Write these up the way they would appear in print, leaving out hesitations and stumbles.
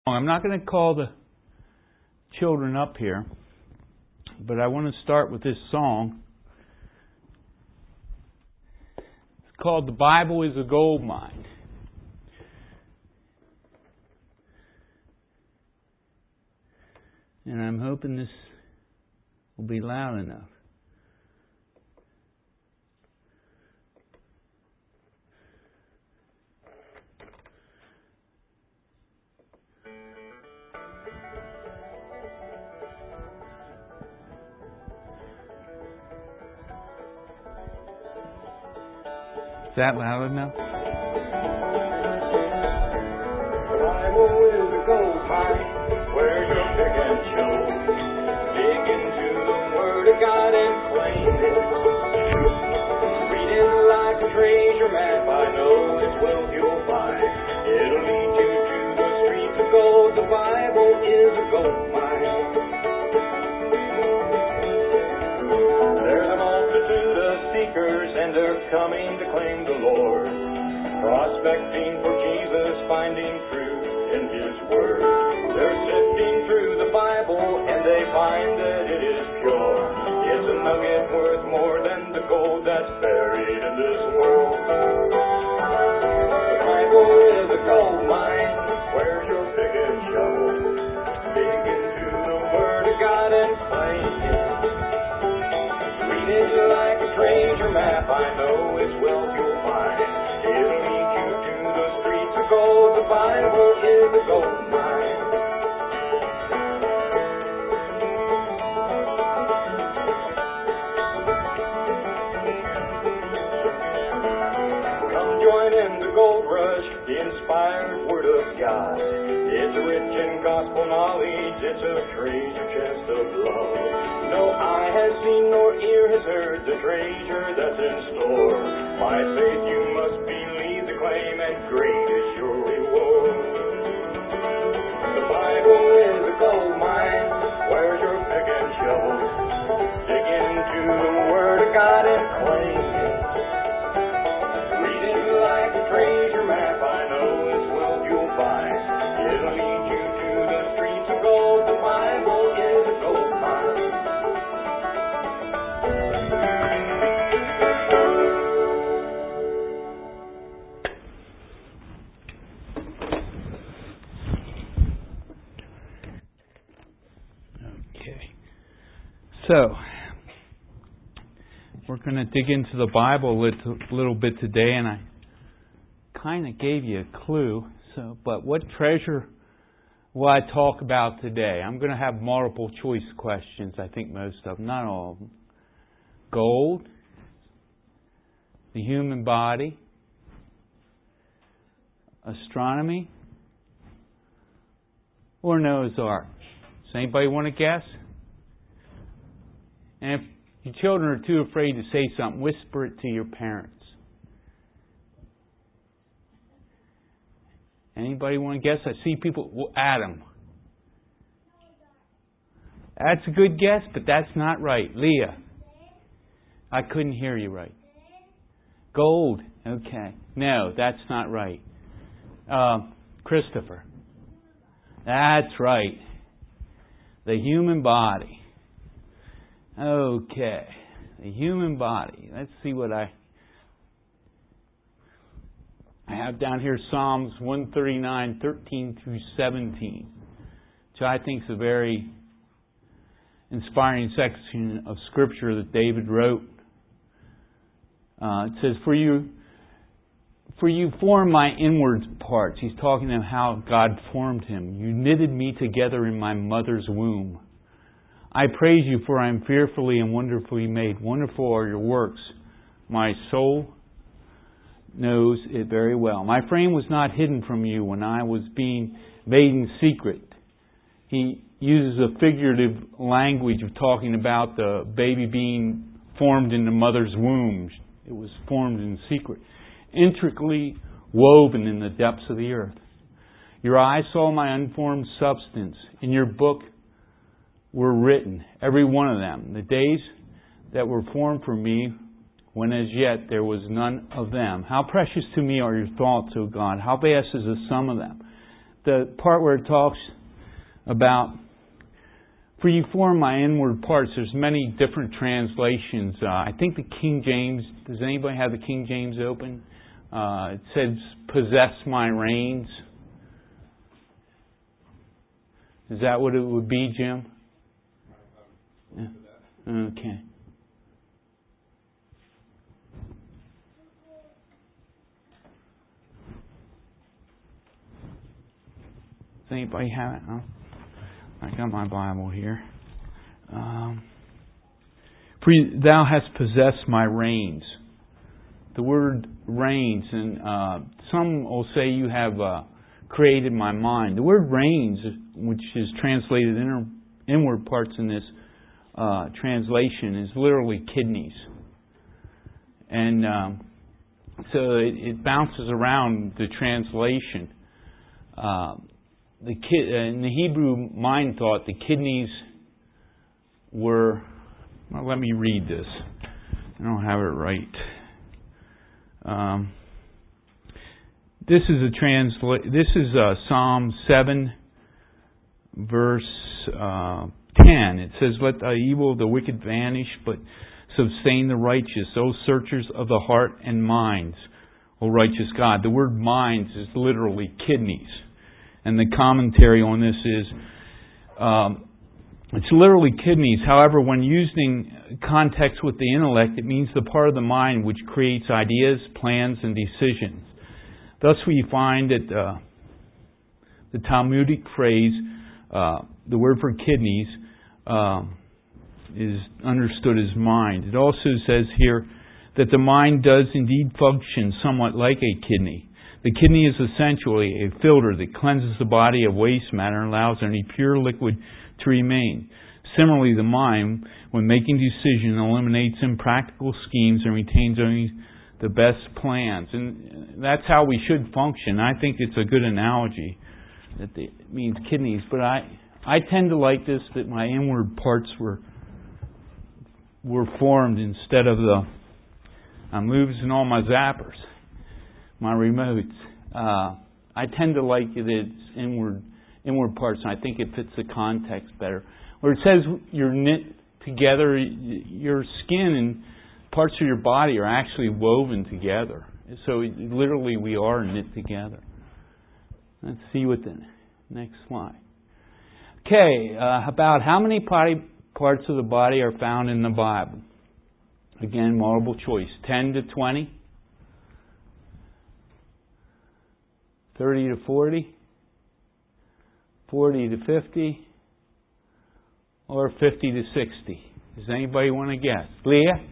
I'm not going to call the children up here, but I want to start with this song. It's called "The Bible is a Gold Mine." And I'm hoping this will be loud enough. Is that loud enough? The Bible is a gold mine where you pick and choose. Dig into the Word of God and claim it. Read it like a treasure map. I know it's wealth you'll find. It'll lead you to the streets of gold. The Bible is a gold mine. There's a multitude of seekers and they're coming to claim the Lord. Prospecting for Jesus, finding truth in His Word. They're sifting through the Bible and they find that it is pure. It's a nugget worth more than the gold that's buried in this world. The Bible is a gold mine. Where's your pick and shovel? Dig into the Word of God and claim it. Read it like a treasure map. I know it's wealth you'll find. It'll lead you to the streets of gold. The Bible is a gold mine. Come join in the gold rush, the inspired Word of God. It's rich in gospel knowledge. It's a treasure chest of love. No eye has seen nor ear has heard the treasure that's in store. By faith you must believe the claim, and great is your reward. The Bible is a gold mine. Where's your pick and shovel? Dig into the Word of God and claim it. Read it like a treasure map. I know it's wealth you'll find. It'll lead you to the streets of gold. The Bible is a gold mine. So, we're going to dig into the Bible a little bit today, and I kind of gave you a clue. But what treasure will I talk about today? I'm going to have multiple choice questions, I think most of them, not all of them. Gold, the human body, astronomy, or Noah's Ark. Does anybody want to guess? And if your children are too afraid to say something, whisper it to your parents. Anybody want to guess? I see people. Well, Adam. That's a good guess, but that's not right. Leah. I couldn't hear you right. Gold. Okay. No, that's not right. Christopher. That's right. The human body. Okay. The human body. Let's see what I have down here. Psalms 139, 13 through 17. Which I think is a very inspiring section of Scripture that David wrote. It says, For you formed my inward parts. He's talking about how God formed him. You knitted me together in my mother's womb. I praise you, for I am fearfully and wonderfully made. Wonderful are your works. My soul knows it very well. My frame was not hidden from you when I was being made in secret. He uses a figurative language of talking about the baby being formed in the mother's womb. It was formed in secret. Intricately woven in the depths of the earth. Your eyes saw my unformed substance. In your book were written, every one of them, the days that were formed for me, when as yet there was none of them. How precious to me are your thoughts, O God. How vast is the sum of them. the part where it talks about, for you form my inward parts. There's many different translations. I think the King James, does anybody have the King James open? It says, possess my reins. Is that what it would be, Jim? Yeah. Okay. Does anybody have it? Oh, I got my Bible here. For thou hast possessed my reins. The word reins, and some will say you have created my mind. The word reins, which is translated inward parts in this translation, is literally kidneys. And so it bounces around the translation. In the Hebrew mind thought, the kidneys were... Well, let me read this. I don't have it right. This is Psalm 7, verse 10. It says, "Let the evil of the wicked vanish, but sustain the righteous. O searchers of the heart and minds, O righteous God." The word minds is literally kidneys. And the commentary on this is, it's literally kidneys. However, when used in context with the intellect, it means the part of the mind which creates ideas, plans, and decisions. Thus we find that the Talmudic phrase, the word for kidneys, is understood as mind. It also says here that the mind does indeed function somewhat like a kidney. The kidney is essentially a filter that cleanses the body of waste matter and allows any pure liquid to remain. Similarly, the mind, when making decisions, eliminates impractical schemes and retains only the best plans. And that's how we should function. I think it's a good analogy that it means kidneys. But I tend to like this, that my inward parts were formed instead of I'm losing all my zappers, my remotes. I tend to like that it's inward parts, and I think it fits the context better. Where it says you're knit together, your skin and parts of your body are actually woven together. So literally we are knit together. Let's see what the next slide. Okay, about how many parts of the body are found in the Bible? Again, multiple choice. 10 to 20? 30 to 40? 40 to 50? Or 50 to 60? Does anybody want to guess? Leah?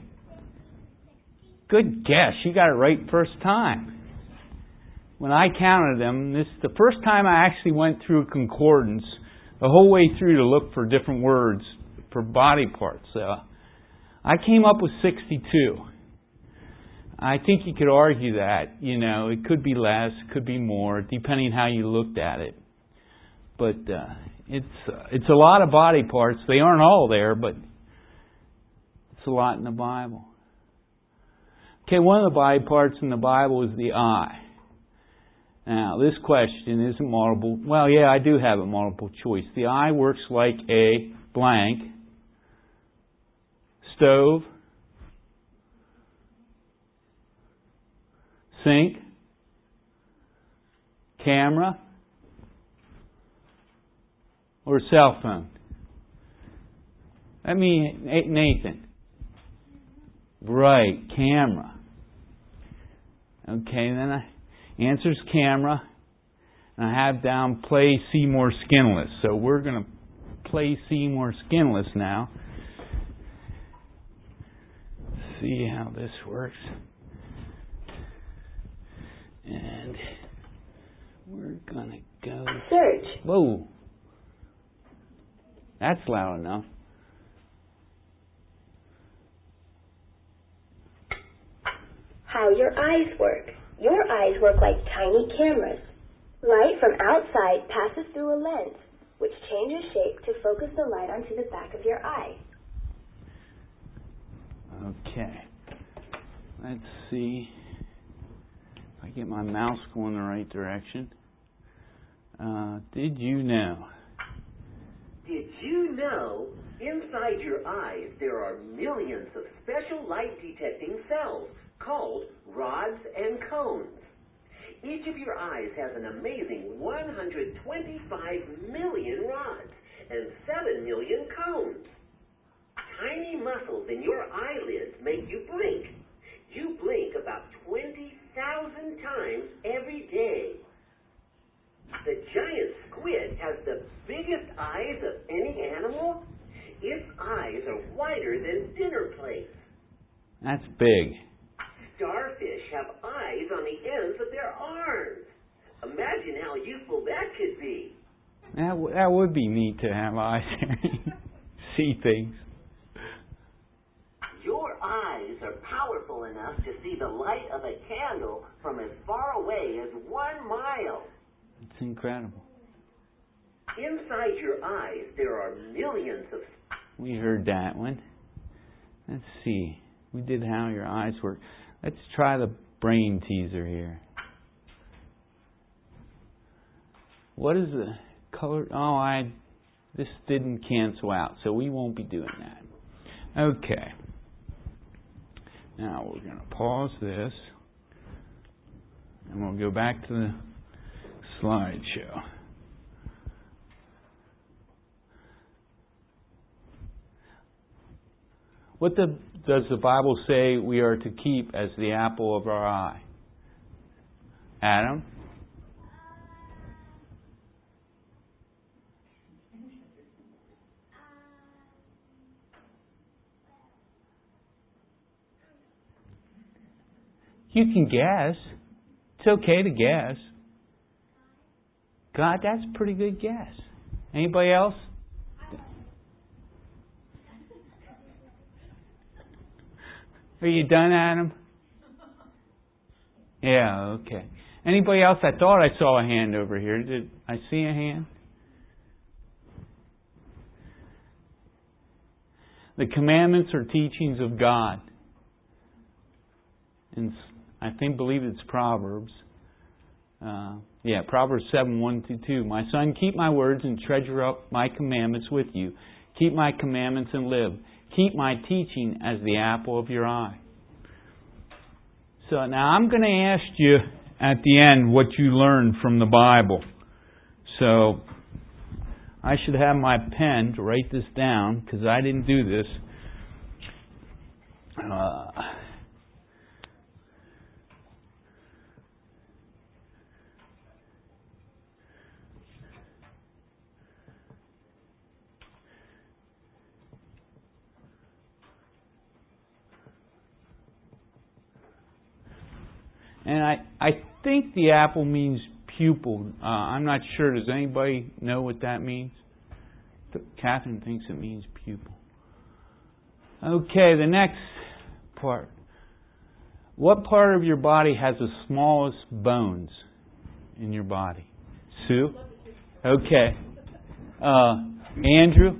Good guess. You got it right first time. When I counted them, the first time I actually went through concordance, the whole way through to look for different words for body parts. I came up with 62. I think you could argue that, it could be less, could be more, depending how you looked at it. But it's a lot of body parts. They aren't all there, but it's a lot in the Bible. Okay, one of the body parts in the Bible is the eye. Now, this question isn't multiple. Well, yeah, I do have a multiple choice. The eye works like a blank, stove, sink, camera, or cell phone. Nathan. Right, camera. Okay, then answer's camera. And I have down play Seymour Skinless. So we're going to play Seymour Skinless now. See how this works. And we're going to go... Search. Whoa. That's loud enough. How your eyes work. Your eyes work like tiny cameras. Light from outside passes through a lens, which changes shape to focus the light onto the back of your eye. Okay. Let's see if I get my mouse going the right direction. Did you know? Did you know inside your eyes there are millions of special light-detecting cells called rods and cones? Each of your eyes has an amazing 125 million rods and 7 million cones. Tiny muscles in your eyelids make you blink. You blink about 20,000 times every day. The giant squid has the biggest eyes of any animal. Its eyes are wider than dinner plates. That's big. Starfish have eyes on the ends of their arms. Imagine how useful that could be. That would be neat to have eyes there. See things. Your eyes are powerful enough to see the light of a candle from as far away as 1 mile. It's incredible. Inside your eyes, there are millions of... We heard that one. Let's see. We did how your eyes work. Let's try the brain teaser here. What is the color? This didn't cancel out, so we won't be doing that. Okay. Now we're going to pause this, and we'll go back to the slideshow. What does the Bible say we are to keep as the apple of our eye? Adam? You can guess. It's okay to guess. God, that's a pretty good guess. Anybody else? Are you done, Adam? Yeah, okay. Anybody else? I thought I saw a hand over here. Did I see a hand? The commandments are teachings of God. And I believe it's Proverbs. Proverbs 7:1-2. My son, keep my words and treasure up my commandments with you. Keep my commandments and live. Keep my teaching as the apple of your eye. So now I'm going to ask you at the end what you learned from the Bible. So I should have my pen to write this down because I didn't do this. And I think the apple means pupil. I'm not sure. Does anybody know what that means? Catherine thinks it means pupil. Okay, the next part. What part of your body has the smallest bones in your body? Sue? Okay. Andrew?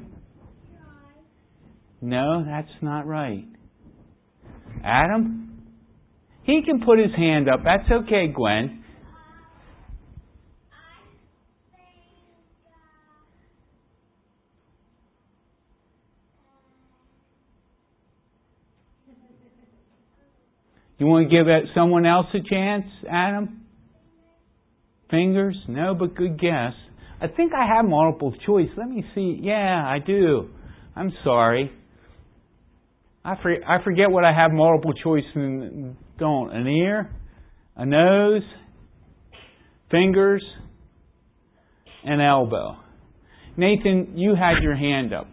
No, that's not right. Adam? He can put his hand up. That's okay, Gwen. You want to give someone else a chance, Adam? Fingers? No, but good guess. I think I have multiple choice. Let me see. Yeah, I do. I'm sorry. I forget what I have multiple choice and don't. An ear, a nose, fingers, an elbow. Nathan, you had your hand up.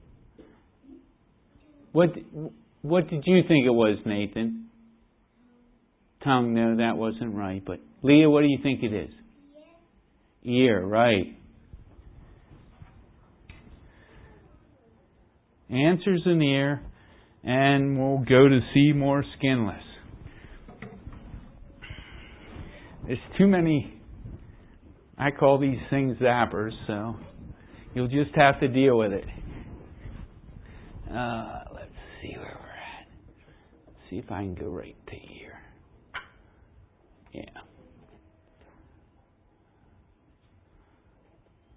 What did you think it was, Nathan? Tongue, no, that wasn't right. But Leah, what do you think it is? Ear, right. Answer's an ear. And we'll go to see more skinless. There's too many, I call these things zappers, so you'll just have to deal with it. Let's see where we're at. Let's see if I can go right to here. Yeah.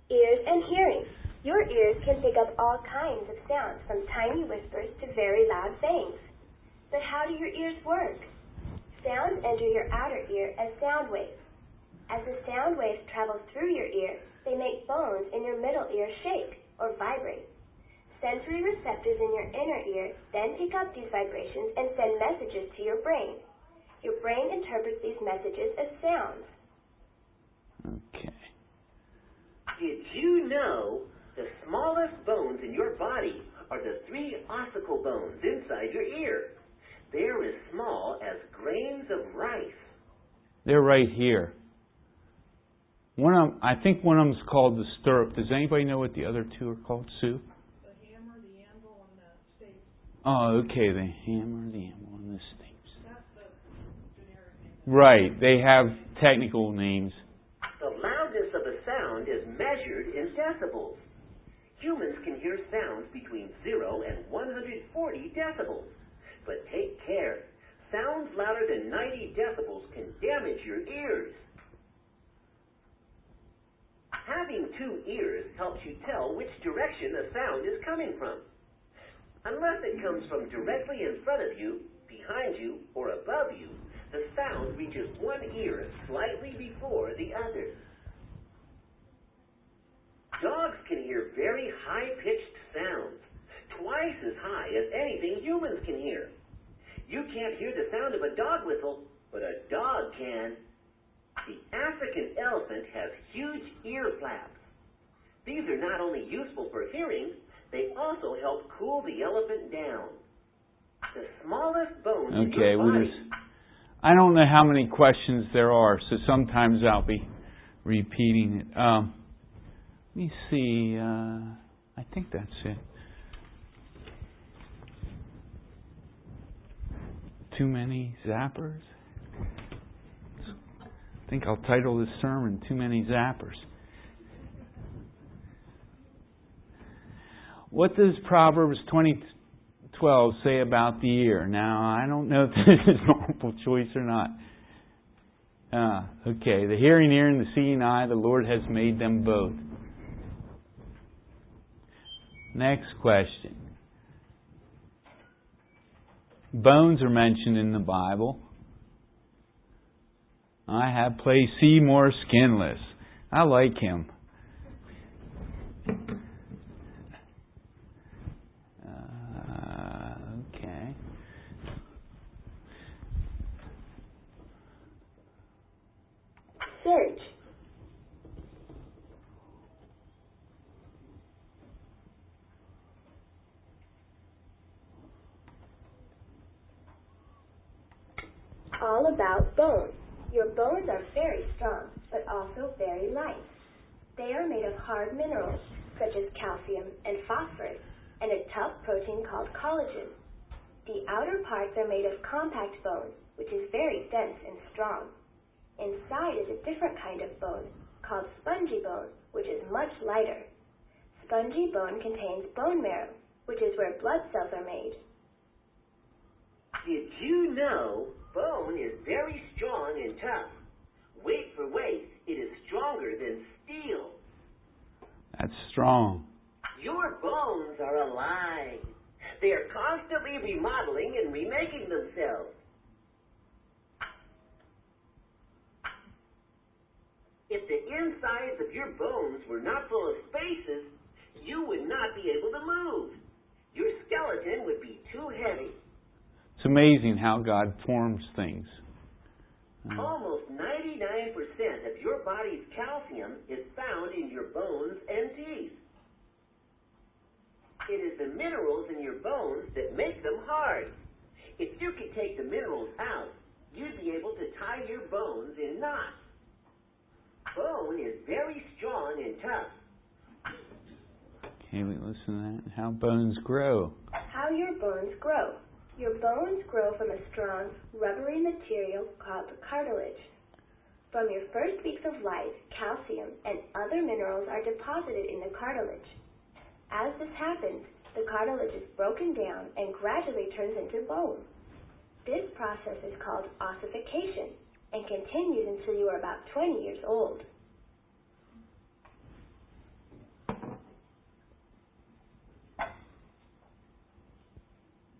Ears and hearing. Your ears can pick up all kinds of sounds, from tiny whispers to very loud bangs. But how do your ears work? Sounds enter your outer ear as sound waves. As the sound waves travel through your ear, they make bones in your middle ear shake or vibrate. Sensory receptors in your inner ear then pick up these vibrations and send messages to your brain. Your brain interprets these messages as sounds. Okay. Did you know the smallest bones in your body are the 3 ossicle bones inside your ear? They're as small as grains of rice. They're right here. I think one of them's called the stirrup. Does anybody know what the other 2 are called, Sue? The hammer, the anvil, and the stapes. Oh, okay. The hammer, the anvil, and the stapes. That's the generic name. Right. They have technical names. The loudness of a sound is measured in decibels. Humans can hear sounds between 0 and 140 decibels. But take care. Sounds louder than 90 decibels can damage your ears. Having 2 ears helps you tell which direction a sound is coming from. Unless it comes from directly in front of you, behind you, or above you, the sound reaches one ear slightly before the other. Dogs can hear very high-pitched sounds, twice as high as anything humans can hear. You can't hear the sound of a dog whistle, but a dog can. The African elephant has huge ear flaps. These are not only useful for hearing, they also help cool the elephant down. The smallest bones in your body... I don't know how many questions there are, so sometimes I'll be repeating it. Let me see. I think that's it. Too many zappers? I think I'll title this sermon, Too Many Zappers. What does Proverbs 20:12 say about the ear? Now, I don't know if this is multiple choice or not. Okay, the hearing ear and the seeing eye, the Lord has made them both. Next question. Bones are mentioned in the Bible. I have played Seymour Skinless. I like him. Okay. Search. All about bones. Your bones are very strong, but also very light. They are made of hard minerals, such as calcium and phosphorus, and a tough protein called collagen. The outer parts are made of compact bone, which is very dense and strong. Inside is a different kind of bone, called spongy bone, which is much lighter. Spongy bone contains bone marrow, which is where blood cells are made. Did you know bone is very strong and tough? Weight for weight, it is stronger than steel. That's strong. Your bones are alive. They are constantly remodeling and remaking themselves. If the insides of your bones were not full of spaces, you would not be able to move. Your skeleton would be too heavy. It's amazing how God forms things. Almost 99% of your body's calcium is found in your bones and teeth. It is the minerals in your bones that make them hard. If you could take the minerals out, you'd be able to tie your bones in knots. Bone is very strong and tough. Okay, we listen to that. How bones grow. How your bones grow. Your bones grow from a strong, rubbery material called the cartilage. From your first weeks of life, calcium and other minerals are deposited in the cartilage. As this happens, the cartilage is broken down and gradually turns into bone. This process is called ossification and continues until you are about 20 years old.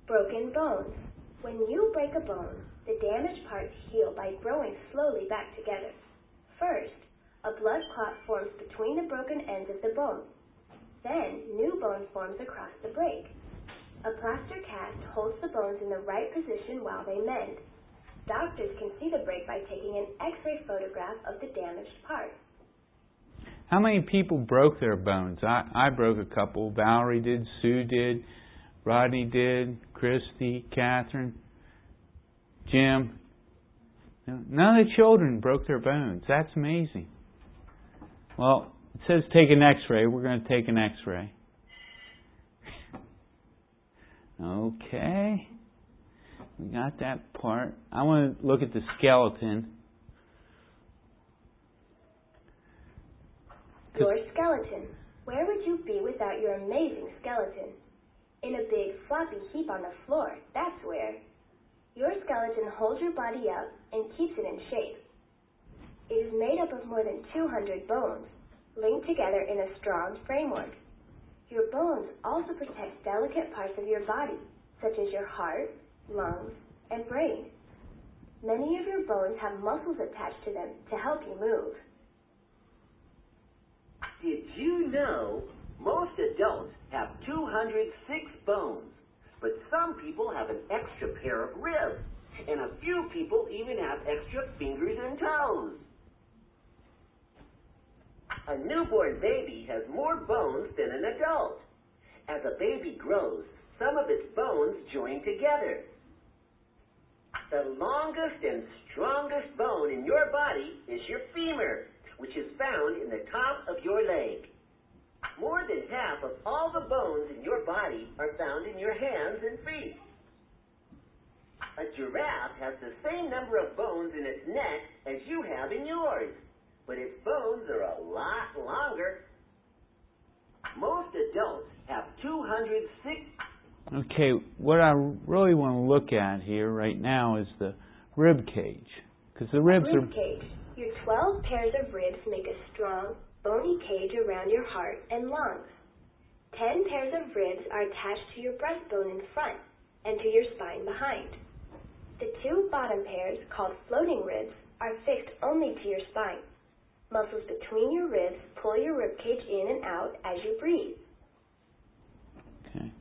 Broken bones. When you break a bone, the damaged parts heal by growing slowly back together. First, a blood clot forms between the broken ends of the bone. Then, new bone forms across the break. A plaster cast holds the bones in the right position while they mend. Doctors can see the break by taking an X-ray photograph of the damaged part. How many people broke their bones? I broke a couple. Valerie did, Sue did, Rodney did, Christy, Catherine, Jim. None of the children broke their bones. That's amazing. Well, it says take an X-ray. We're going to take an X-ray. Okay. We got that part. I want to look at the skeleton. Your skeleton. Where would you be without your amazing skeleton? In a big floppy heap on the floor. That's where. Your skeleton holds your body up and keeps it in shape. It is made up of more than 200 bones, linked together in a strong framework. Your bones also protect delicate parts of your body, such as your heart, lungs, and brain. Many of your bones have muscles attached to them to help you move. Did you know most adults have 206 bones, but some people have an extra pair of ribs, and a few people even have extra fingers and toes? A newborn baby has more bones than an adult. As a baby grows, some of its bones join together. The longest and strongest bone in your body is your femur, which is found in the top of your leg. More than half of all the bones in your body are found in your hands and feet. A giraffe has the same number of bones in its neck as you have in yours, but its bones are a lot longer. Most adults have 206. Okay, what I really want to look at here right now is the rib cage. Because the ribs are... Rib cage. Your 12 pairs of ribs make a strong, bony cage around your heart and lungs. 10 pairs of ribs are attached to your breastbone in front and to your spine behind. The 2 bottom pairs, called floating ribs, are fixed only to your spine. Muscles between your ribs pull your rib cage in and out as you breathe. Okay.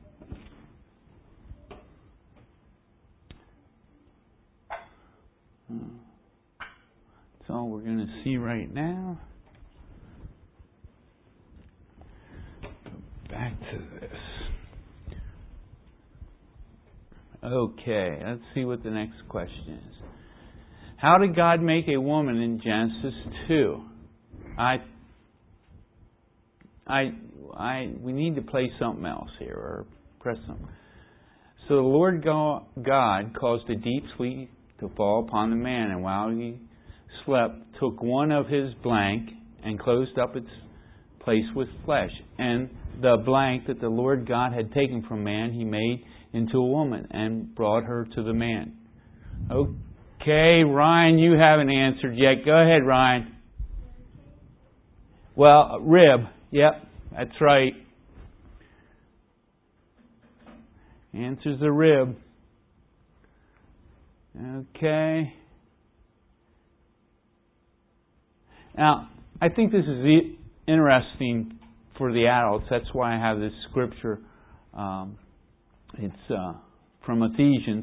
That's all we're going to see right now. Go back to this. Okay, let's see what the next question is. How did God make a woman in Genesis 2? We need to play something else here, or press something. So the Lord God caused a deep sleep to fall upon the man, and while he slept, took one of his blank and closed up its place with flesh. And the blank that the Lord God had taken from man, he made into a woman and brought her to the man. Okay, Ryan, you haven't answered yet. Go ahead, Ryan. Well, rib. Yep, that's right. Answers the rib. Okay. Now, I think this is interesting for the adults. That's why I have this scripture. It's from Ephesians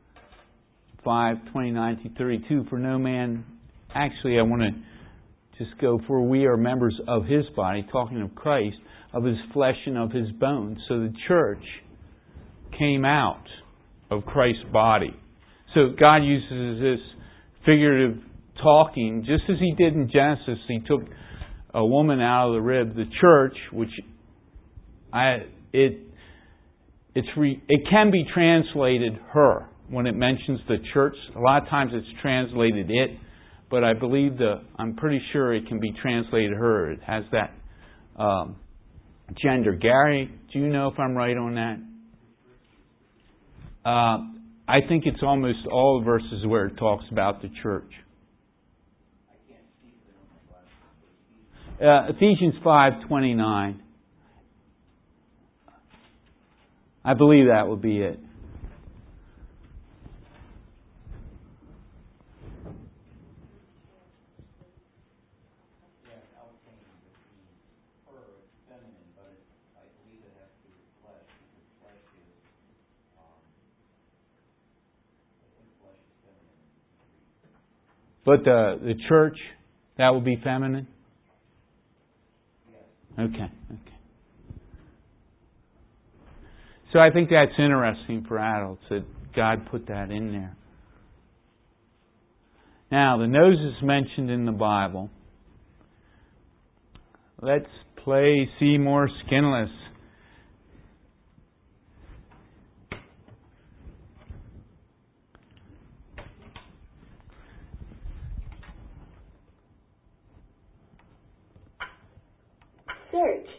5:29-32. For no man, actually, I want to just go for we are members of His body, talking of Christ, of His flesh and of His bones. So the church came out of Christ's body. So God uses this figurative talking, just as He did in Genesis. He took a woman out of the rib. The church, which it can be translated her when it mentions the church. A lot of times it's translated it, but I believe I'm pretty sure it can be translated her. It has that gender. Gary, do you know if I'm right on that? I think it's almost all the verses where it talks about the church. Ephesians 5:29. I believe that would be it. But the church, that would be feminine? Okay. So I think that's interesting for adults that God put that in there. Now, the nose is mentioned in the Bible. Let's play Seymour Skinless. Search.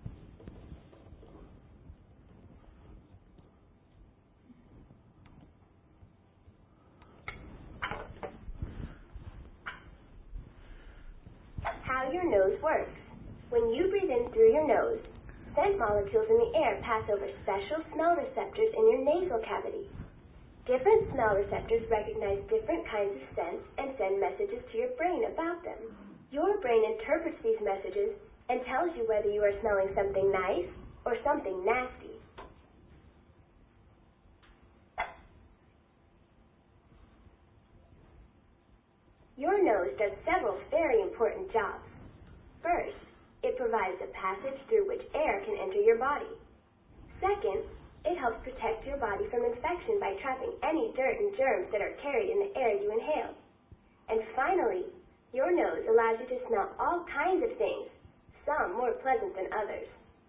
How your nose works. When you breathe in through your nose, scent molecules in the air pass over special smell receptors in your nasal cavity. Different smell receptors recognize different kinds of scents and send messages to your brain about them. Your brain interprets these messages and tells you whether you are smelling something nice or something nasty. Your nose does several very important jobs. First, it provides a passage through which air can enter your body. Second, it helps protect your body from infection by trapping any dirt and germs that are carried in the air you inhale. And finally, your nose allows you to smell all kinds of things, some more pleasant than others.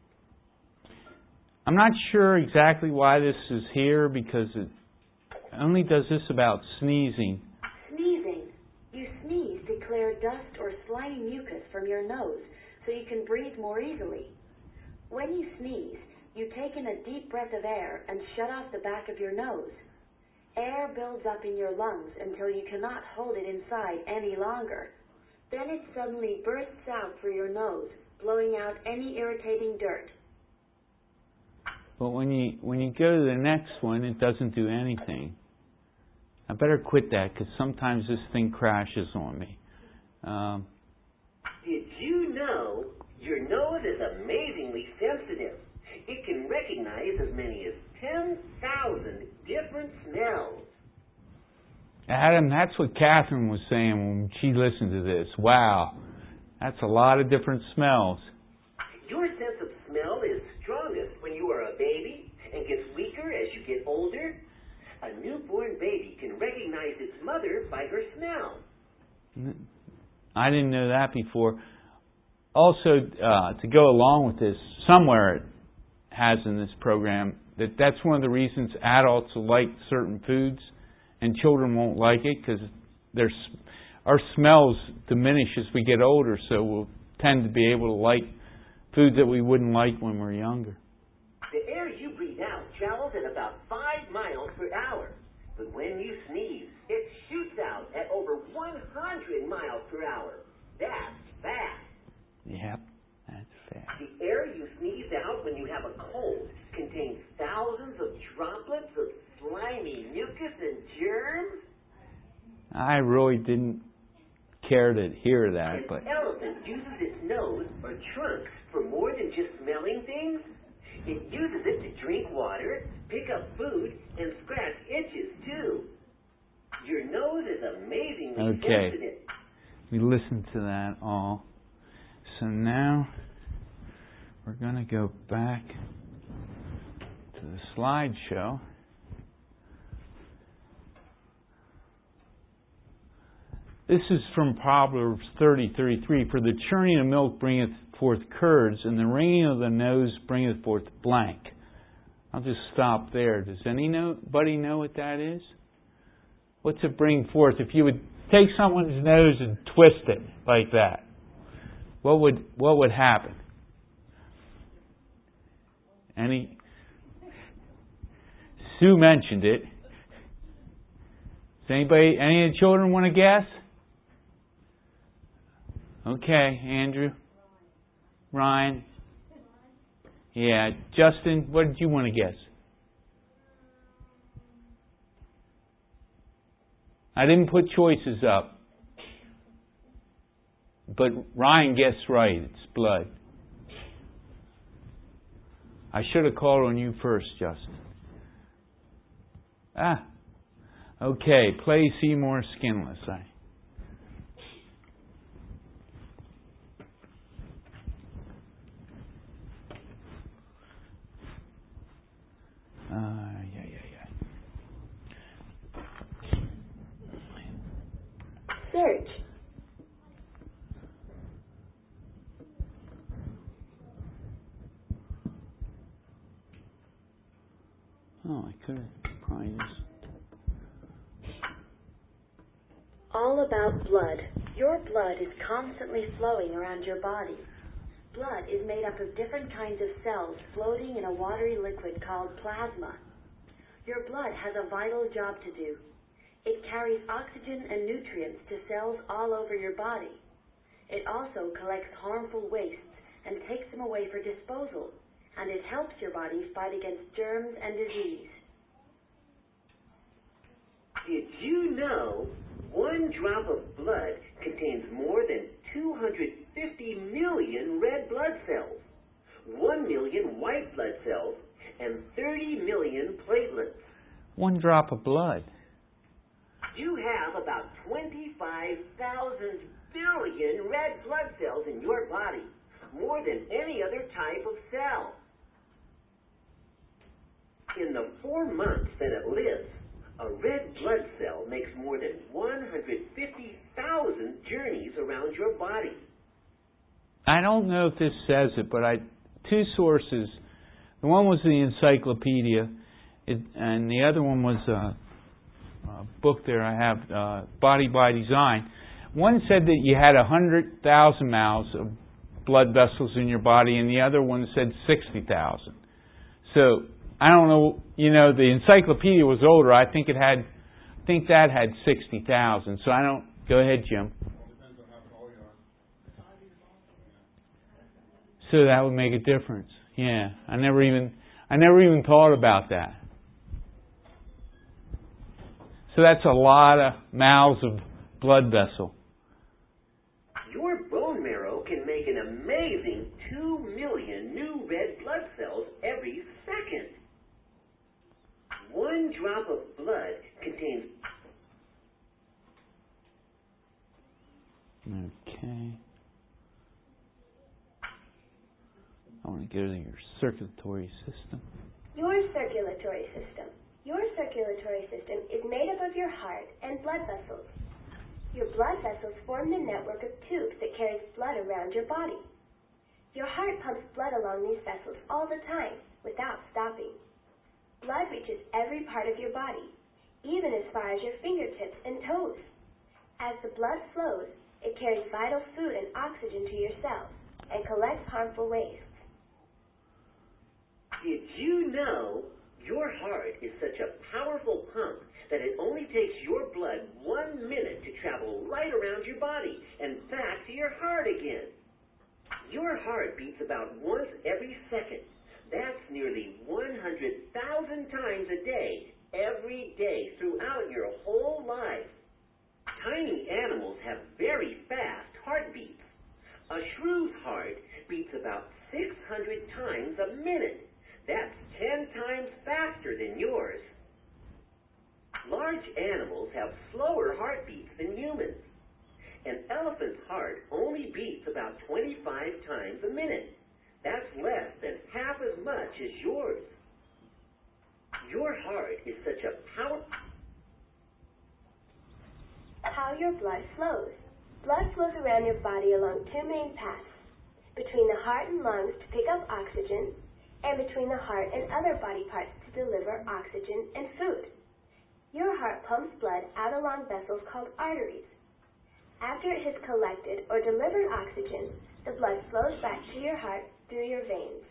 I'm not sure exactly why this is here because it only does this about sneezing. Sneezing. You sneeze to clear dust or slimy mucus from your nose so you can breathe more easily. When you sneeze, you take in a deep breath of air and shut off the back of your nose. Air builds up in your lungs until you cannot hold it inside any longer. Then it suddenly bursts out through your nose, blowing out any irritating dirt. But when you go to the next one, it doesn't do anything. I better quit that because sometimes this thing crashes on me. Did you know your nose is amazingly sensitive? It can recognize as many as 10,000 different smells. Adam, that's what Catherine was saying when she listened to this. Wow, that's a lot of different smells. Your sense of smell is strongest when you are a baby and gets weaker as you get older. A newborn baby can recognize its mother by her smell. I didn't know that before. Also, to go along with this, somewhere it has in this program that's one of the reasons adults will like certain foods and children won't like it because our smells diminish as we get older, so we'll tend to be able to like foods that we wouldn't like when we're younger. The air you breathe out travels at about 5 miles per hour. But when you sneeze, it shoots out at over 100 miles per hour. That's fast. Yep, that's fast. The air you sneeze out when you have a cold contains thousands of droplets of slimy mucus and germs. I really didn't care to hear that, An but elephant uses its nose or trunk for more than just smelling things. It uses it to drink water, pick up food, and scratch itches too. Your nose is amazingly sensitive. We listened to that all. So now we're going to go back to the slideshow. This is from Proverbs 30:33. For the churning of milk bringeth forth curds, and the wringing of the nose bringeth forth blank. I'll just stop there. Does anybody know what that is? What's it bring forth? If you would take someone's nose and twist it like that, what would happen? Sue mentioned it. Does any of the children want to guess? Okay, Andrew. Ryan. Yeah, Justin, what did you want to guess? I didn't put choices up. But Ryan guessed right. It's blood. I should have called on you first, Justin. Okay, play Seymour Skinless. Oh, I could have probably just... All about blood. Your blood is constantly flowing around your body. Blood is made up of different kinds of cells floating in a watery liquid called plasma. Your blood has a vital job to do. It carries oxygen and nutrients to cells all over your body. It also collects harmful wastes and takes them away for disposal, and it helps your body fight against germs and disease. Did you know 1 drop of blood contains more than 250 million red blood cells, 1 million white blood cells, and 30 million platelets? 1 drop of blood. You have about 25,000 billion red blood cells in your body, more than any other type of cell. In the 4 months that it lives, a red blood cell makes more than 150,000 journeys around your body. I don't know if this says it, but 2 sources. The one was the encyclopedia, and the other one was a book there I have, Body by Design. One said that you had 100,000 mouths of blood vessels in your body, and the other one said 60,000. So I don't know. The encyclopedia was older. I think that had 60,000. So I don't. Go ahead, Jim. So that would make a difference. Yeah, I never even thought about that. So that's a lot of mouths of blood vessel. Your bone marrow can make an amazing 2 million new red blood cells every second. 1 drop of blood contains... Okay. I want to go to your circulatory system. Your circulatory system. Your circulatory system is made up of your heart and blood vessels. Your blood vessels form the network of tubes that carries blood around your body. Your heart pumps blood along these vessels all the time, without stopping. Blood reaches every part of your body, even as far as your fingertips and toes. As the blood flows, it carries vital food and oxygen to your cells and collects harmful waste. Did you know your heart is such a powerful pump that it only takes your blood 1 minute to travel right around your body and back to your heart again? Your heart beats about once every second. That's nearly 100,000 times a day, every day, throughout your whole life. Tiny animals have very fast heartbeats. A shrew's heart beats about 600 times a minute. That's 10 times faster than yours. Large animals have slower heartbeats than humans. An elephant's heart only beats about 25 times a minute. That's less than half as much as yours. Your heart is such a powerful... How your blood flows. Blood flows around your body along 2 main paths, between the heart and lungs to pick up oxygen, and between the heart and other body parts to deliver oxygen and food. Your heart pumps blood out along vessels called arteries. After it has collected or delivered oxygen, the blood flows back to your heart through your veins.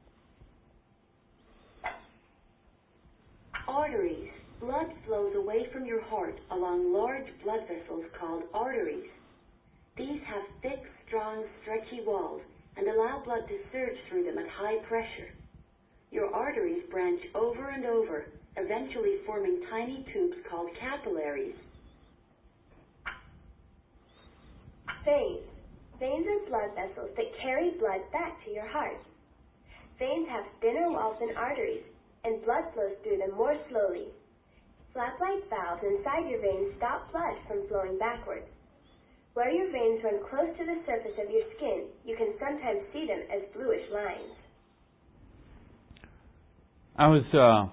Arteries. Blood flows away from your heart along large blood vessels called arteries. These have thick, strong, stretchy walls and allow blood to surge through them at high pressure. Your arteries branch over and over, eventually forming tiny tubes called capillaries. Veins. Veins are blood vessels that carry blood back to your heart. Veins have thinner walls than arteries, and blood flows through them more slowly. Flap-like valves inside your veins stop blood from flowing backward. Where your veins run close to the surface of your skin, you can sometimes see them as bluish lines. I was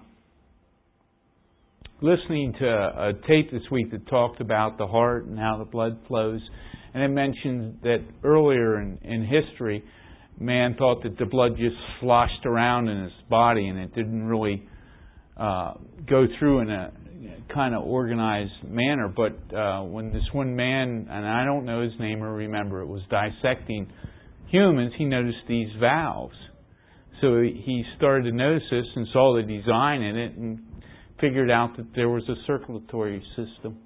listening to a tape this week that talked about the heart and how the blood flows, and it mentioned that earlier in history, man thought that the blood just sloshed around in his body and it didn't really go through in a kind of organized manner. But when this one man, and I don't know his name or remember, it was dissecting humans, he noticed these valves. So he started to notice this and saw the design in it and figured out that there was a circulatory system.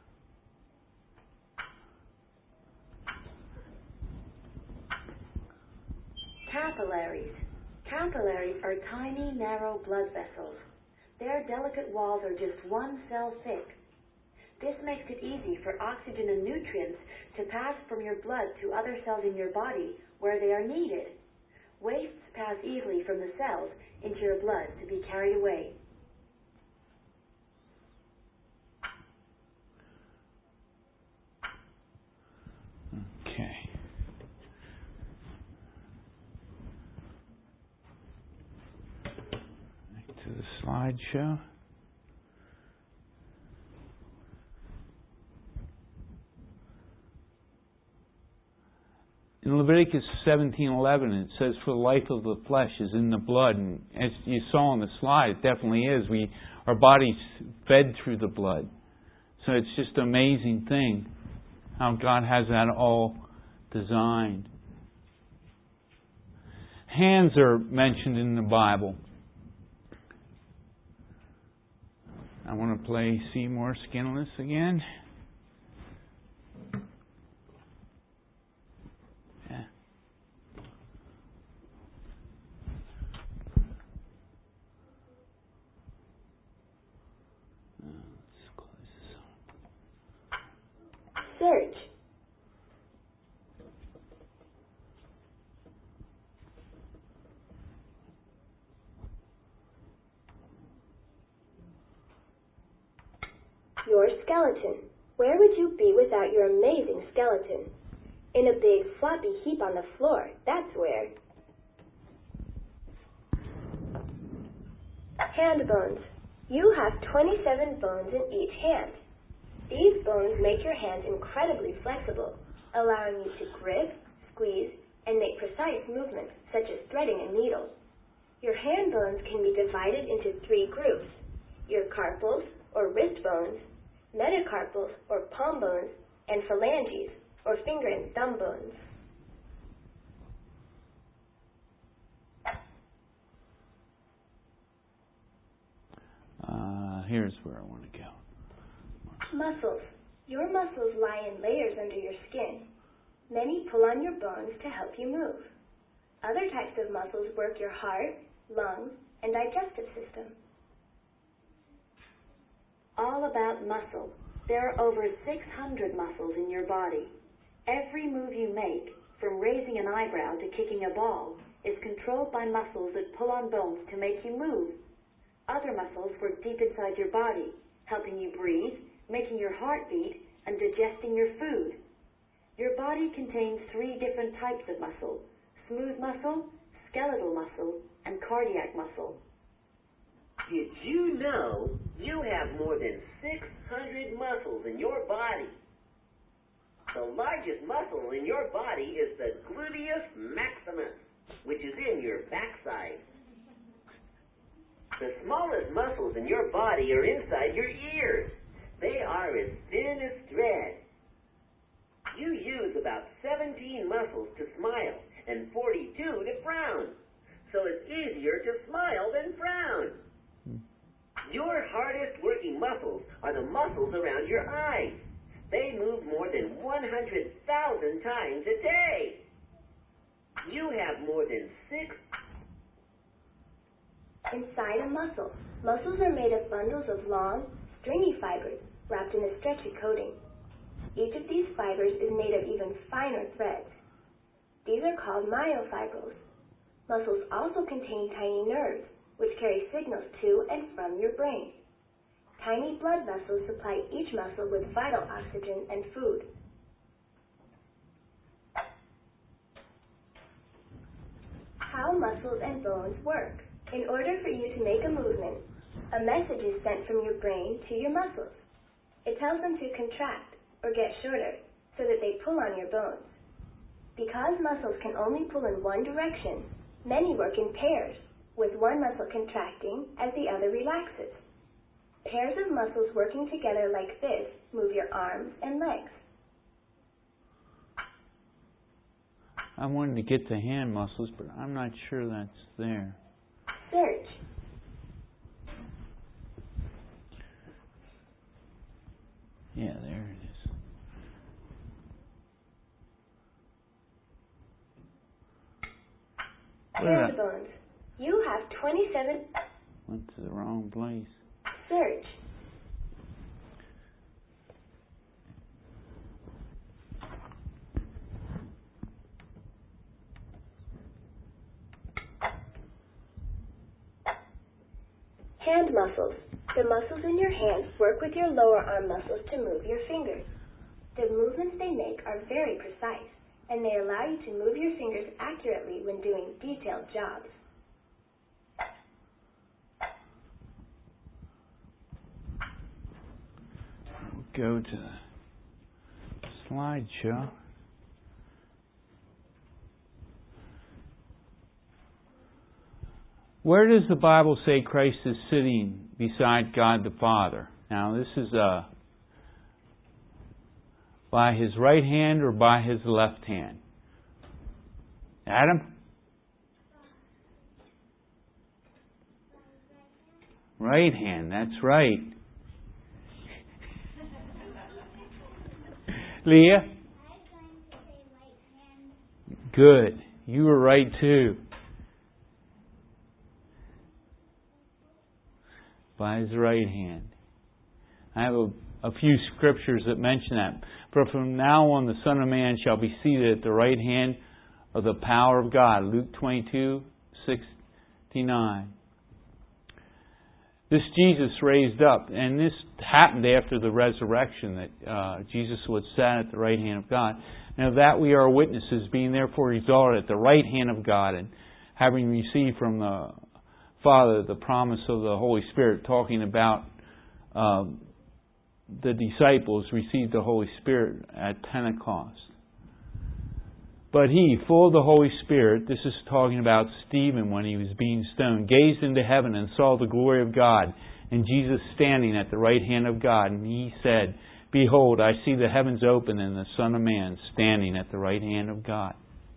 Capillaries. Capillaries are tiny, narrow blood vessels. Their delicate walls are just one cell thick. This makes it easy for oxygen and nutrients to pass from your blood to other cells in your body where they are needed. Wastes pass easily from the cells into your blood to be carried away. Okay. Back to the slideshow. In Leviticus 17:11, it says, "For the life of the flesh is in the blood." And as you saw on the slide, it definitely is. Our body's fed through the blood. So it's just an amazing thing how God has that all designed. Hands are mentioned in the Bible. I want to play Seymour Skinless again. Search. Your skeleton. Where would you be without your amazing skeleton? In a big floppy heap on the floor, that's where. Hand bones. You have 27 bones in each hand. These bones make your hands incredibly flexible, allowing you to grip, squeeze, and make precise movements such as threading a needle. Your hand bones can be divided into 3 groups: your carpals, or wrist bones, metacarpals, or palm bones, and phalanges, or finger and thumb bones. Here's where I want to go. Muscles. Your muscles lie in layers under your skin. Many pull on your bones to help you move. Other types of muscles work your heart, lungs, and digestive system. All about muscle. There are over 600 muscles in your body. Every move you make, from raising an eyebrow to kicking a ball, is controlled by muscles that pull on bones to make you move. Other muscles work deep inside your body, helping you breathe, making your heart beat, and digesting your food. Your body contains 3 different types of muscle: smooth muscle, skeletal muscle, and cardiac muscle. Did you know you have more than 600 muscles in your body? The largest muscle in your body is the gluteus maximus, which is in your backside. The smallest muscles in your body are inside your ears. They are as thin as thread. You use about 17 muscles to smile and 42 to frown. So it's easier to smile than frown. Your hardest working muscles are the muscles around your eyes. They move more than 100,000 times a day. You have more than 6. Inside a muscle, muscles are made of bundles of long, stringy fibers wrapped in a stretchy coating. Each of these fibers is made of even finer threads. These are called myofibrils. Muscles also contain tiny nerves, which carry signals to and from your brain. Tiny blood vessels supply each muscle with vital oxygen and food. How muscles and bones work. In order for you to make a movement, a message is sent from your brain to your muscles. It tells them to contract or get shorter so that they pull on your bones. Because muscles can only pull in one direction, many work in pairs, with one muscle contracting as the other relaxes. Pairs of muscles working together like this move your arms and legs. I wanted to get to hand muscles, but I'm not sure that's there. Search. Yeah, there it is. Hand bones. You have 27... Went to the wrong place. Search. Hand muscles. The muscles in your hands work with your lower arm muscles to move your fingers. The movements they make are very precise, and they allow you to move your fingers accurately when doing detailed jobs. We'll go to the slideshow. Where does the Bible say Christ is sitting beside God the Father? Now, this is by His right hand or by His left hand? Adam? Right hand, that's right. Leah? Good. You were right too. By His right hand. I have a few scriptures that mention that. For from now on the Son of Man shall be seated at the right hand of the power of God. Luke 22:69. This Jesus raised up, and this happened after the resurrection, that Jesus was sat at the right hand of God. And of that we are witnesses, being therefore exalted at the right hand of God, and having received from the Father the promise of the Holy Spirit, talking about the disciples received the Holy Spirit at Pentecost. But he, full of the Holy Spirit, this is talking about Stephen when he was being stoned, gazed into heaven and saw the glory of God, and Jesus standing at the right hand of God. And he said, Behold, I see the heavens open and the Son of Man standing at the right hand of God.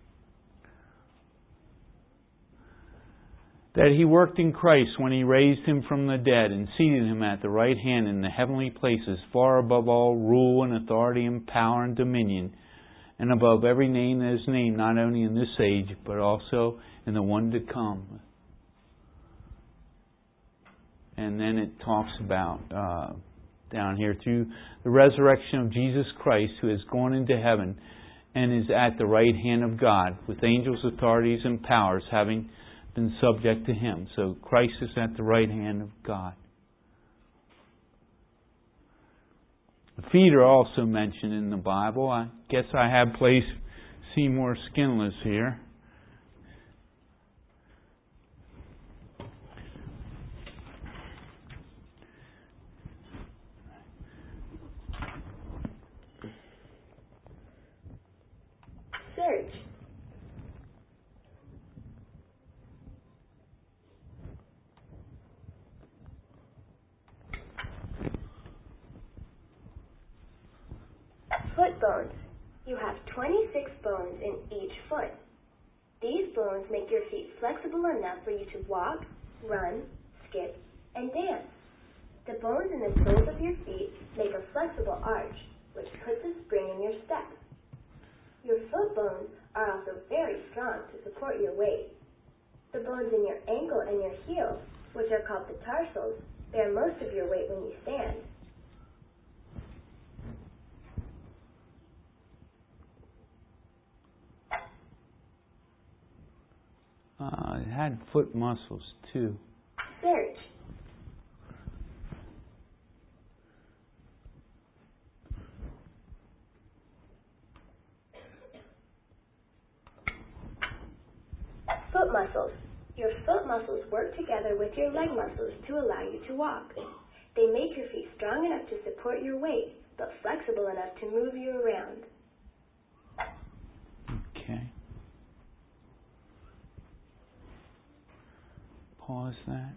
That He worked in Christ when He raised Him from the dead and seated Him at the right hand in the heavenly places, far above all rule and authority and power and dominion, and above every name that is named, not only in this age, but also in the one to come. And then it talks about, down here, through the resurrection of Jesus Christ, who has gone into heaven and is at the right hand of God, with angels, authorities, and powers having been subject to Him. So Christ is at the right hand of God. Feet are also mentioned in the Bible. I guess I have placed Seymour Skinless here. Search. Foot bones. You have 26 bones in each foot. These bones make your feet flexible enough for you to walk, run, skip, and dance. The bones in the soles of your feet make a flexible arch, which puts a spring in your step. Your foot bones are also very strong to support your weight. The bones in your ankle and your heel, which are called the tarsals, bear most of your weight when you stand. It had foot muscles too. Search. Foot muscles. Your foot muscles work together with your leg muscles to allow you to walk. They make your feet strong enough to support your weight, but flexible enough to move you around. Okay. Pause that.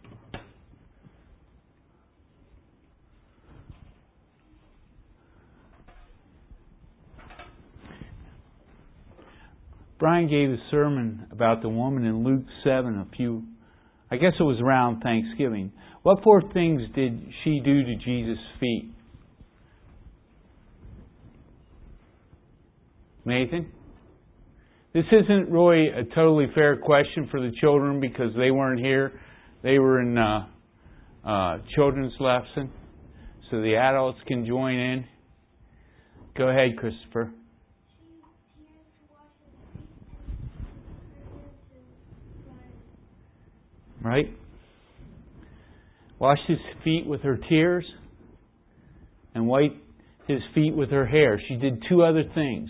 Brian gave a sermon about the woman in Luke 7 I guess it was around Thanksgiving. What 4 things did she do to Jesus' feet? Nathan? This isn't really a totally fair question for the children because they weren't here. They were in children's lesson. So the adults can join in. Go ahead, Christopher. Right? Washed his feet with her tears and wiped his feet with her hair. She did 2 other things.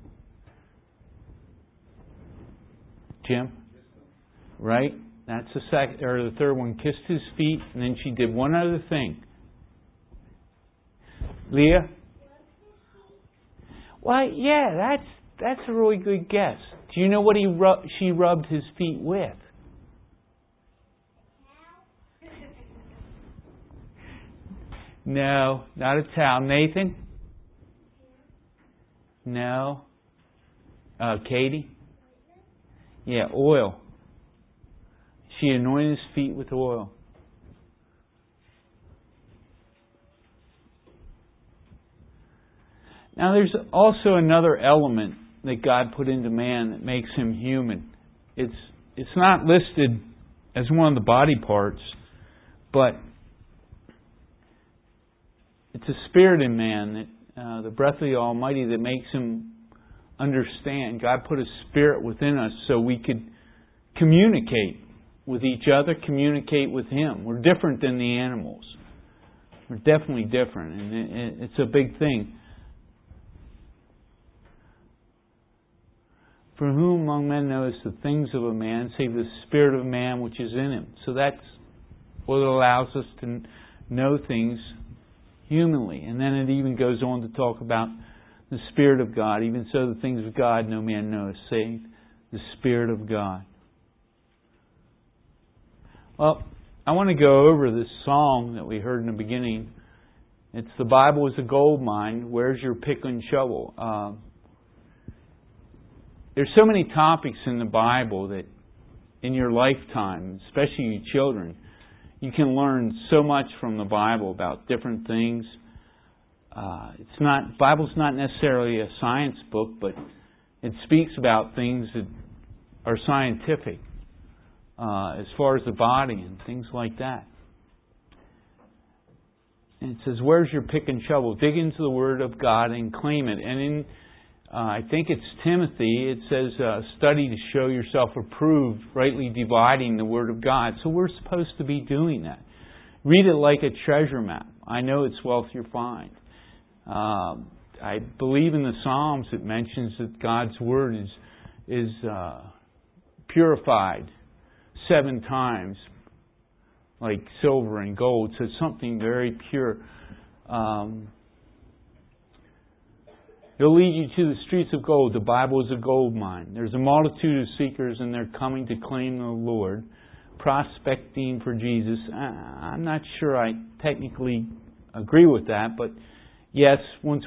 Jim? Right? That's the second or the third one. Kissed his feet, and then she did one other thing. Leah? Well, yeah, that's a really good guess. Do you know what she rubbed his feet with? No, not a towel. Nathan? No. Katie? Yeah, oil. She anointed his feet with oil. Now there's also another element that God put into man that makes him human. It's not listed as one of the body parts, but it's a spirit in man, that the breath of the Almighty that makes him understand. God put a spirit within us so we could communicate with each other, communicate with Him. We're different than the animals. We're definitely different, and it's a big thing. For whom among men knows the things of a man, save the spirit of man which is in him. So that's what allows us to know things humanly. And then it even goes on to talk about the Spirit of God. Even so, the things of God no man knows, save the Spirit of God. Well, I want to go over this song that we heard in the beginning. It's "The Bible is a Gold Mine. Where's your pick and shovel?" There's so many topics in the Bible that in your lifetime, especially you children, you can learn so much from the Bible about different things. Bible's not necessarily a science book, but it speaks about things that are scientific as far as the body and things like that. And it says, where's your pick and shovel? Dig into the Word of God and claim it. And in I think it's Timothy, it says, study to show yourself approved, rightly dividing the Word of God. So we're supposed to be doing that. Read it like a treasure map. I know it's wealth you'll find. I believe in the Psalms it mentions that God's Word is purified 7 times, like silver and gold. So it's something very pure. It'll lead you to the streets of gold. The Bible is a gold mine. There's a multitude of seekers and they're coming to claim the Lord, prospecting for Jesus. I'm not sure I technically agree with that, but yes,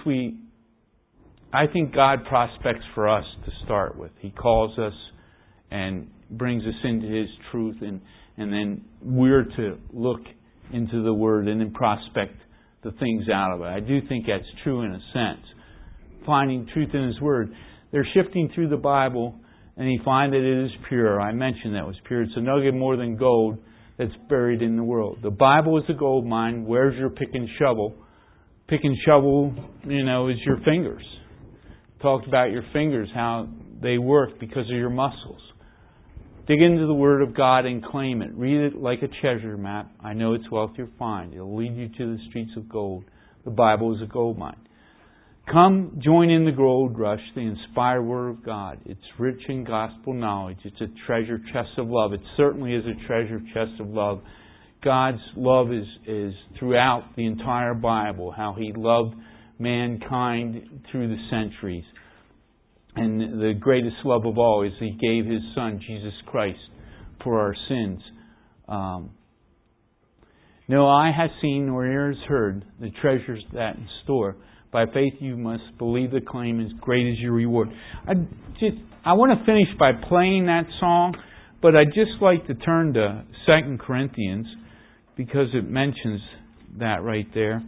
I think God prospects for us to start with. He calls us and brings us into His truth, and then we're to look into the Word and then prospect the things out of it. I do think that's true in a sense. Finding truth in His Word. They're shifting through the Bible and they find that it is pure. I mentioned that it was pure. It's a nugget more than gold that's buried in the world. The Bible is a gold mine. Where's your pick and shovel? Pick and shovel, is your fingers. Talked about your fingers, how they work because of your muscles. Dig into the Word of God and claim it. Read it like a treasure map. I know it's wealth you'll find. It'll lead you to the streets of gold. The Bible is a gold mine. Come join in the gold rush, the inspired Word of God. It's rich in gospel knowledge. It's a treasure chest of love. It certainly is a treasure chest of love. God's love is throughout the entire Bible, how He loved mankind through the centuries. And the greatest love of all is He gave His Son, Jesus Christ, for our sins. No eye has seen nor ear has heard the treasures that in store. By faith you must believe the claim, as great is your reward. I want to finish by playing that song, but I'd just like to turn to 2 Corinthians because it mentions that right there.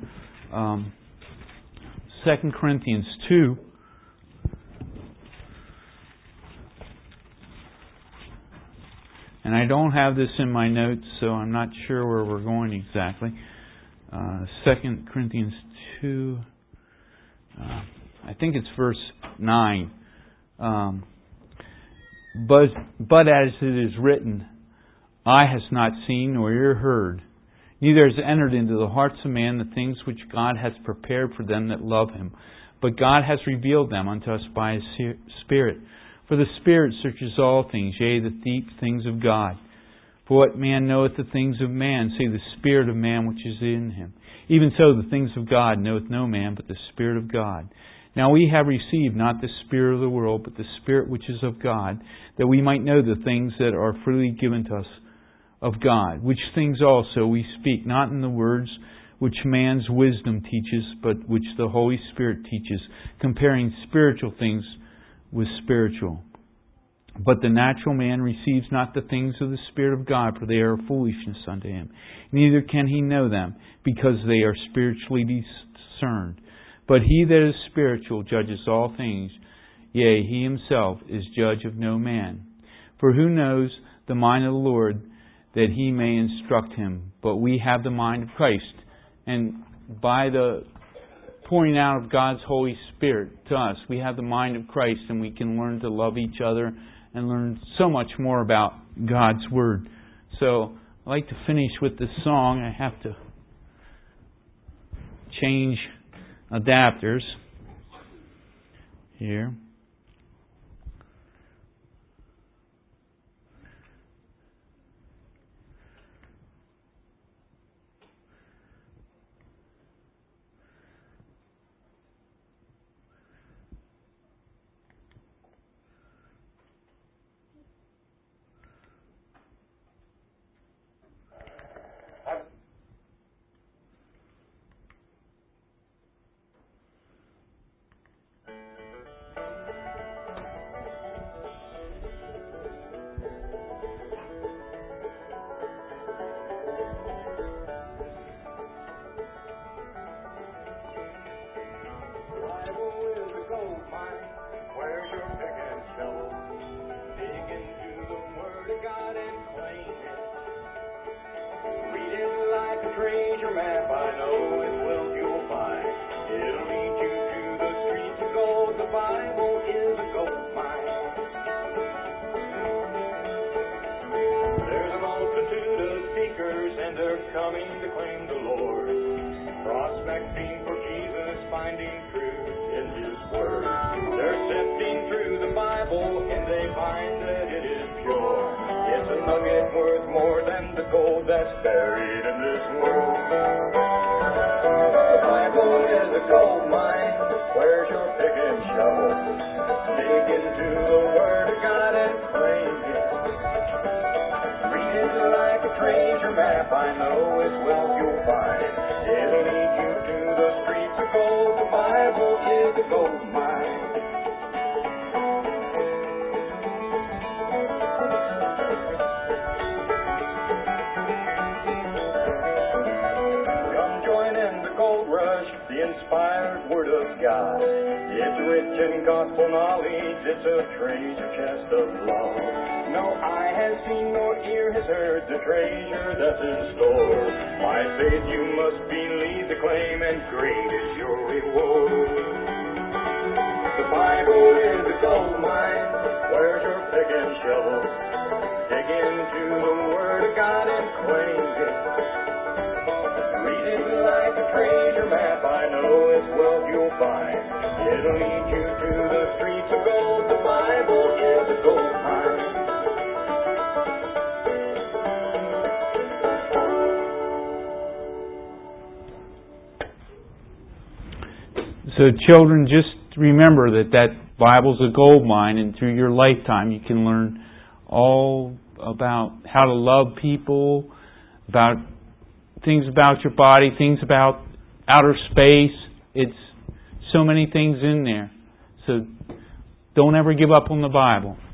2 Corinthians 2. And I don't have this in my notes, so I'm not sure where we're going exactly. 2 Corinthians 2, I think it's verse 9. But as it is written, eye has not seen nor ear heard, neither has entered into the hearts of man the things which God has prepared for them that love Him. But God has revealed them unto us by His Spirit. For the Spirit searches all things, yea, the deep things of God. For what man knoweth the things of man, save the Spirit of man which is in him? Even so, the things of God knoweth no man, but the Spirit of God. Now we have received not the spirit of the world, but the Spirit which is of God, that we might know the things that are freely given to us of God, which things also we speak, not in the words which man's wisdom teaches, but which the Holy Spirit teaches, comparing spiritual things with spiritual. But the natural man receives not the things of the Spirit of God, for they are foolishness unto him. Neither can he know them, because they are spiritually discerned. But he that is spiritual judges all things, yea, he himself is judge of no man. For who knows the mind of the Lord, that he may instruct him? But we have the mind of Christ. And by the pouring out of God's Holy Spirit to us, we have the mind of Christ, and we can learn to love each other and learn so much more about God's Word. So I'd like to finish with this song. I have to change adapters here. Coming to claim the Lord, prospecting for Jesus, finding truth in His Word. They're sifting through the Bible and they find that it is pure. It's a nugget worth more than the gold that's buried in this world. The Bible is a gold mine. Where's your pick and shovel? Dig into the Word of God and claim it. Read it like a treasure map. I know it's wealth you'll find. It'll lead you to the streets of gold. The Bible is a gold mine. Come join in the gold rush, the inspired Word of God. It's rich in gospel knowledge. It's a treasure chest of love. No eye has seen nor ear has heard the treasure that's in store. By faith you must believe the claim, and great is your reward. The Bible is a gold mine. Where's your pick and shovel? Dig into the Word of God and claim it. Read it like a treasure map. I know it's wealth you'll find. It'll lead you to the streets of gold. The Bible is a gold mine. So children, just remember that Bible's a gold mine, and through your lifetime you can learn all about how to love people, about things about your body, things about outer space. It's so many things in there. So don't ever give up on the Bible.